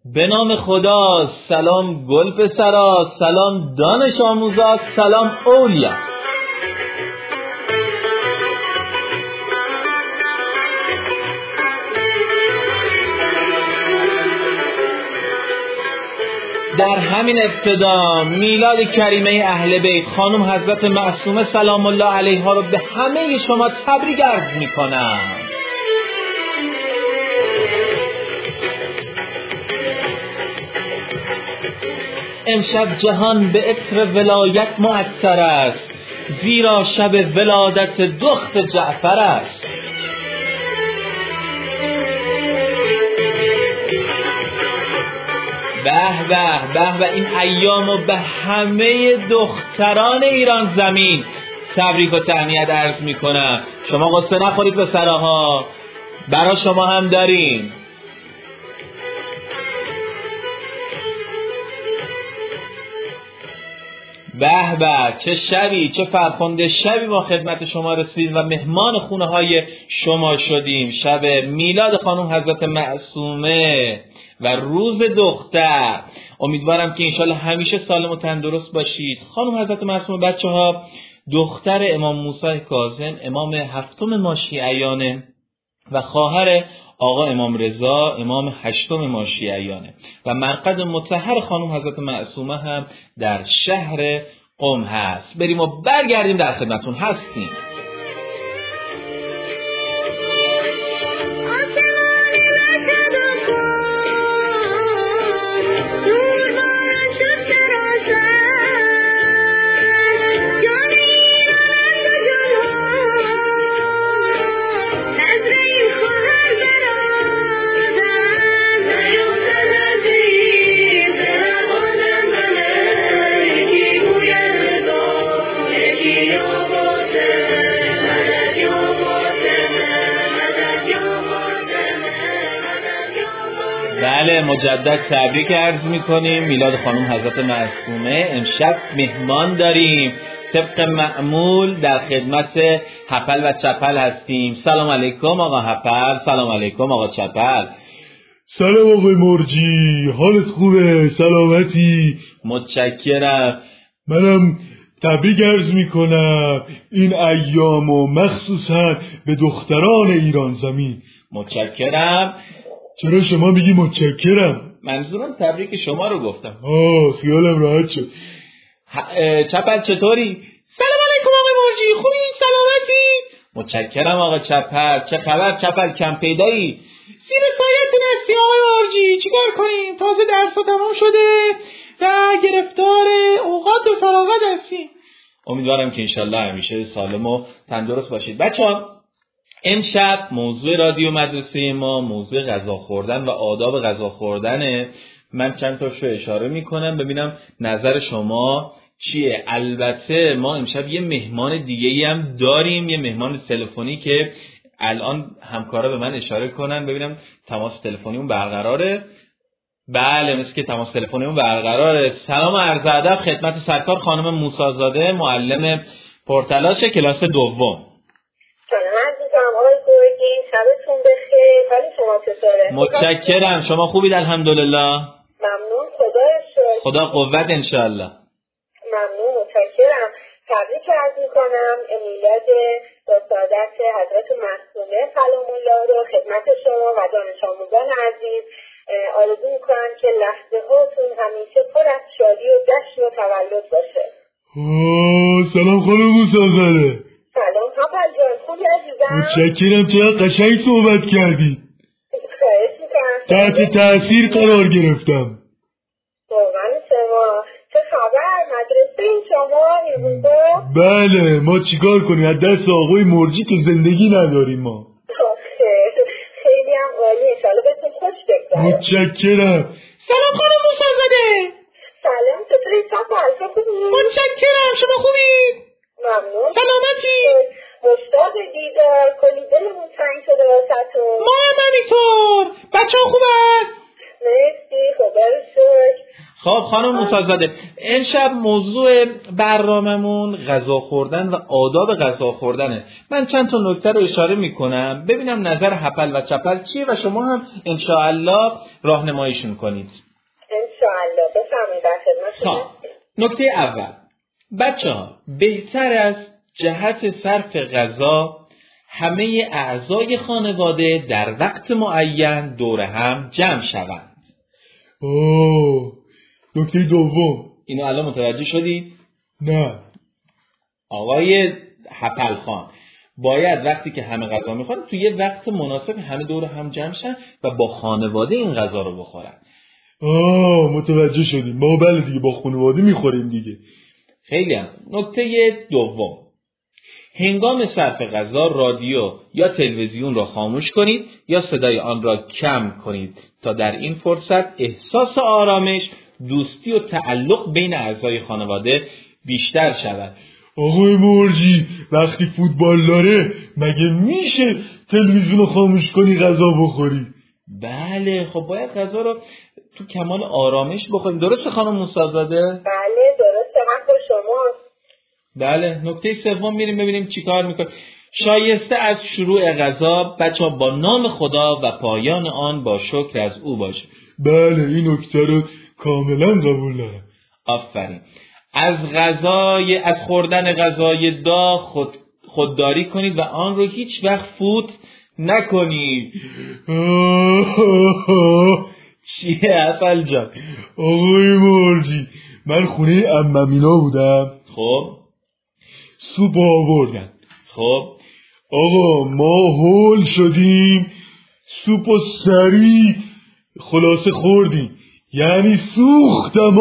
به نام خدا. سلام گل پسرا، سلام دانش آموزا، سلام اولیا. در همین ابتدا میلاد کریمه اهل بیت خانم حضرت معصومه سلام الله علیها رو به همه شما تبریک عرض میکنم. امشب جهان به عطر ولایت مؤثر است، زیرا شب ولادت دخت جعفر است. به به به به، این ایامو به همه دختران ایران زمین تبریک و تهنیت عرض میکنم. شما قصه نخورید به سراها، برای شما هم داریم. به به، چه شبی، چه فرخنده شبی ما خدمت شما رسید و مهمان خونه های شما شدیم. شب میلاد خانم حضرت معصومه و روز دختر. امیدوارم که انشالله همیشه سالم و تندرست باشید. خانم حضرت معصومه بچه ها دختر امام موسی کاظم، امام هفتم ما شیعیانه و خواهر آقا امام رضا، امام هشتم ما شیعیانه و مرقد مطهر خانم حضرت معصومه هم در شهر قم هست. بریم و برگردیم، در خدمتون هستیم. بله، مجدد تبریک عرض میکنیم میلاد خانم حضرت معصومه. امشب مهمان داریم، طبق معمول در خدمت هپل و چپل هستیم. سلام علیکم آقا هپل، سلام علیکم آقا چپل. سلام آقای مرجی، حالت خوبه؟ سلامتی؟ متشکرم. منم تبریک عرض میکنم این ایام و مخصوصا به دختران ایران زمین. متشکرم. چرا شما میگی متشکرم؟ منظورم تبریک شما رو گفتم. خیالم راحت شد. چپل چطوری؟ سلام علیکم آقای مرجی، خوبی؟ سلامتی؟ متشکرم آقا چپل. چه خبر چپل، کم پیدایی؟ زیر سایت نستی آقای مرجی، چیکار کنیم؟ تازه درس تمام شده و گرفتار اوقات و فراغت هستیم. امیدوارم که انشالله همیشه سالم و تندرست باشید. بچه‌ها امشب موضوع رادیو مدرسه ما موضوع غذا خوردن و آداب غذا خوردنه. من چند تاشو اشاره میکنم ببینم نظر شما چیه. البته ما امشب یه مهمان دیگه‌ای هم داریم، یه مهمان تلفنی که الان همکارا به من اشاره کنن ببینم تماس تلفنیمون برقراره. بله، مثل که تماس تلفنیمون برقراره. سلام عرض ادب خدمت سرکار خانم موسی زاده، معلم پرتلاش کلاس دوم. شبتون بخیر. حال شما چطوره؟ متشکرم. شما خوبید؟ الحمدلله. ممنون، خدا شکر. خدا قوت انشالله. ممنون، متشکرم. تبریک عرض میکنم میلاد با سعادت حضرت معصومه سلام الله رو خدمت شما و دانش آموزان عزیز. آرزو میکنم که لحظه هاتون همیشه پر از شادی و جشن و تولد باشه. سلام خانم موسی. سلام هپل جان، خوبی عزیزم؟ متشکرم، چقدر قشنگ صحبت کردی. خواهش میکنم. تحت تاثیر قرار گرفتم. واقعا شما چه خبر؟ مدرسه این شما این روزا؟ بله، ما چیکار کنیم؟ از دست آقای مرجی که زندگی نداریم ما. خیلی هم عالی، انشالله بهتون خوش بگذره. متشکرم. سلام خانم موسی زاده. سلام، چطوری سفر؟ خوبی؟ متشکرم، شما خوبی؟ ممنون. سلامتی؟ مشتاق دیدار، کلی دلمون تنگ شده واسهتون. ما هم همینطور. بچه ها خوبه؟ مرسی، خدا رو شکر. خب خانم موسی‌زاده، امشب موضوع برنامه‌مون غذا خوردن و آداب غذا خوردنه. من چند تا نکته رو اشاره میکنم ببینم نظر هپل و چپل چیه و شما هم انشاءالله راهنماییشون کنید. انشاءالله. بفرمایید، در خدمتتونم. نکته اول، بچه‌ها بهتر است جهت صرف غذا همه اعضای خانواده در وقت معین دور هم جمع شوند. نکته دوم. اینو الان متوجه شدید؟ نه. آقای هپل خان، باید وقتی که همه غذا میخورن توی یه وقت مناسب همه دور هم جمع شن و با خانواده این غذا رو بخورن. متوجه شدیم. ما بله دیگه با خانواده میخوریم دیگه. خیلی هم. نکته دوم، هنگام صرف غذا رادیو یا تلویزیون را خاموش کنید یا صدای آن را کم کنید تا در این فرصت احساس آرامش، دوستی و تعلق بین اعضای خانواده بیشتر شود. آقای مرجی، وقتی فوتبال داره مگه میشه تلویزیون رو خاموش کنی غذا بخوری؟ بله، خب باید غذا رو تو کمال آرامش بخوریم. درسته خانم موسی‌زاده؟ بله درسته، حق شماست. بله. نکته سوم میریم ببینیم چی کار میکنیم. شایسته از شروع غذا بچه‌ها با نام خدا و پایان آن با شکر از او باشه. بله این نکته رو کاملا قبول دارم. آفرین. از خوردن غذای داغ خودداری کنید و آن رو هیچ وقت فوت نکنید. چیه هپل جان؟ آقای مرجی، من خونه عممینا بودم. خب سوپ آوردن. خب آقا ما هول شدیم، سوپ و سریع خلاصه خوردیم. یعنی سوختم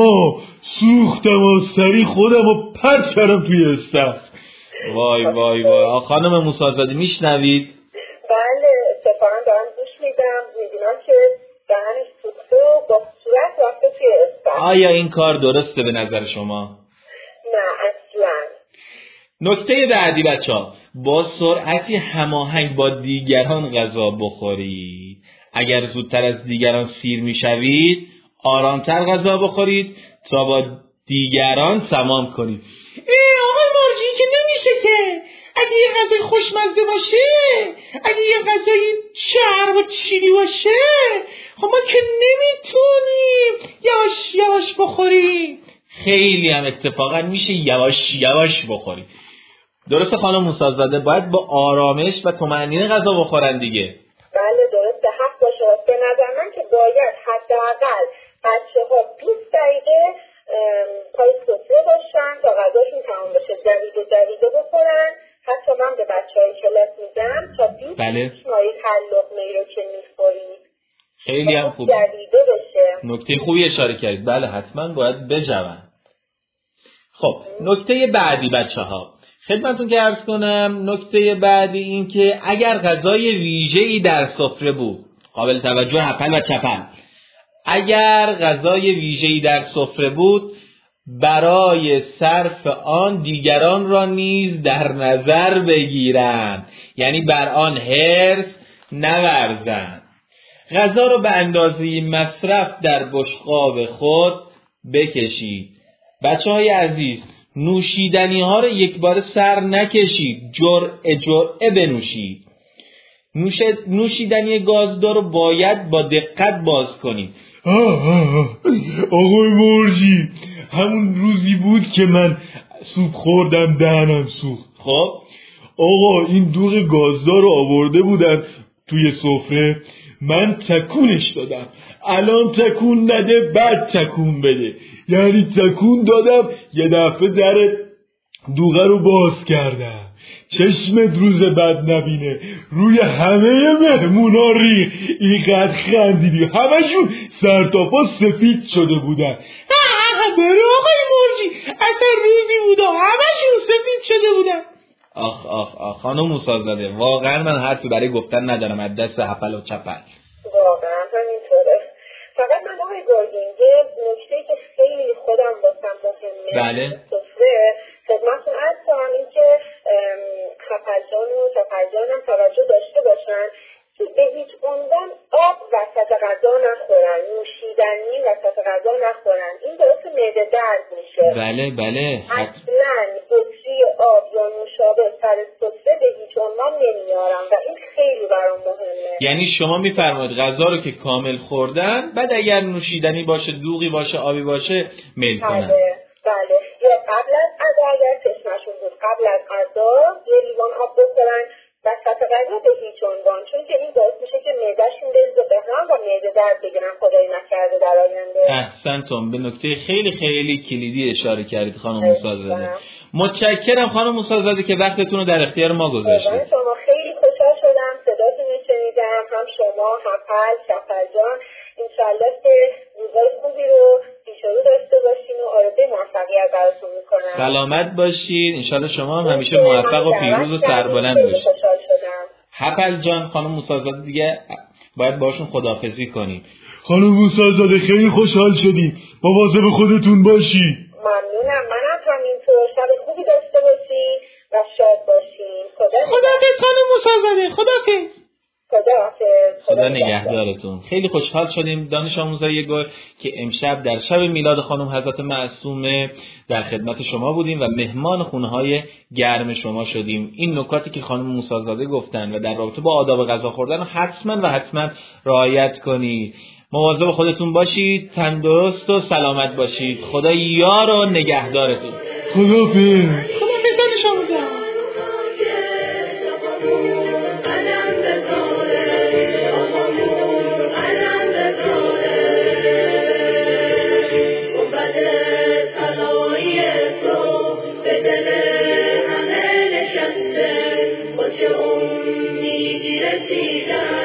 سریع خودم و پرت کردم توی استخر. وای وای وای. خانم موسی‌زاده میشنوید؟ بله اتفاقا دارم گوش میدم، میبینم که دهنش سوخته و با صورت رفته توی استخر. آیا این کار درسته به نظر شما؟ نه اصلا. نکته بعدی بچه‌ها، با سرعتی هماهنگ با دیگران غذا بخورید. اگر زودتر از دیگران سیر میشوید آرامتر غذا بخورید تا با دیگران سمام کنید. آقای مرجی که نمیشه که اگه یه غذای خوشمزه باشه، اگه یه غذای چرب و چینی باشه، خب ما که نمیتونیم یواش یواش بخوریم. خیلی هم اتفاقا میشه یواش یواش بخورید. درسته خانم موسی‌زاده؟ باید با آرامش و طمأنینه غذا بخورن دیگه. بله درسته، حق با شماست. به نظر من که باید حداقل بچه‌ها 20 دقیقه پای سفره باشن تا غذاشون تمام بشه، دقیقه بخورن. حتی من به بچه‌های کلاس میگم تا 20 بله. مایل هر لقمه‌ای رو که می‌خورید خیلی هم خوب. دقیقه بشه. نکته خوبی اشاره کردید. بله حتما باید بجون. خب نکته بعدی بچه‌ها، خدمتتون که عرض کنم، نکته بعدی این که اگر غذای ویژه‌ای در سفره بود، قابل توجه هپل و چپل، اگر غذای ویژه‌ای در سفره بود برای صرف آن دیگران را نیز در نظر بگیرند، یعنی بر آن حرص نورزند. غذا را به اندازه مصرف در بشقاب خود بکشید. بچه‌های عزیز، نوشیدنی ها رو یک بار سر نکشید، جرعه بنوشید. نوشیدنی گازدار رو باید با دقت باز کنید. آقای مرجی، همون روزی بود که من سوپ خوردم دهنم سوخت. خب آقا این دوغ گازدار رو آورده بودن توی سفره، من تکونش دادم. الان تکون نده بعد تکون بده. یعنی تکون دادم یه دفعه در دوغه رو باز کردم. چشمت روز بد نبینه، روی همه مهمونا ریخ. اینقدر خندیدی، همشون سرتاپا سفید شده بودن. بله آقای مرجی، اصلا روزی بود و همشون سفید شده بودن. آخ خانم موسی‌زاده، واقعا من حرفی برای گفتن ندارم از دست هپل و چپل. واقعا همینطوره. فقط من آقای گرگینگه نکته‌ای که خیلی خودم واسم مهمه، بله سفره خدمتتون عرض کنم این که هپل جان و چپل جان هم توجه داشته باشن که به هیچ عنوان آب وسط غذا نخورن، نوشیدنی وسط غذا نخورن. این به معده درد میشه. بله بله. اصلا بطری آب یا نوشابه سر سفره به هیچ عنوان نمیارم و این خیلی برام مهمه. یعنی شما میفرمایید غذا رو که کامل خوردن، بعد اگر نوشیدنی باشه، دوغی باشه، آبی باشه، میل کنن. بله. یا قبل از غذا اگر چشمشون بود قبل از غذا یه لیوان آب بخورن وسط غذا به هیچ عنوان، چون که این باعث میشه که معدهشون بریزه به هم و معده درد بگیرن خدای نکرده در آینده. احسنتم، به نکته خیلی خیلی کلیدی اشاره کردید خانم موسی‌زاده. متشکرم خانم موسی‌زاده که وقتتون رو در اختیار ما گذاشتید. شما خیلی خوشحال شدم صداتون رو شنیدم، هم شما هم شفر جان. انشالله که روزای خوبی رو پیش رو داشته باشین و آرزوی موفقیت براتون میکنم. سلامت باشین، انشالله شما هم همیشه موفق و پیروز و سربلند باشین. خوشحال شدم. حپل جان، خانم موسی‌زاده دیگه باید باشون خداحافظی کنیم. خانم موسی‌زاده خیلی خوشحال شدیم، مواظب خودتون باشی. ممنونم، منم همینطور. شب خوبی داشته باشین و شاد باشین. خداحافظ خانم موسی‌زاده، خداحافظ. خدا نگهدارتون. خیلی خوشحال شدیم دانش آموزای گل که امشب در شب میلاد خانم حضرت معصومه در خدمت شما بودیم و مهمان خونه‌های گرم شما شدیم. این نکاتی که خانم موسی‌زاده گفتن و در رابطه با آداب غذا خوردن حتما رعایت کنید. مواظب خودتون باشید، تندرست و سلامت باشید. خدا یار و نگهدارتون. خداحافظ. دانش آموزا. چه امیدی رسیدن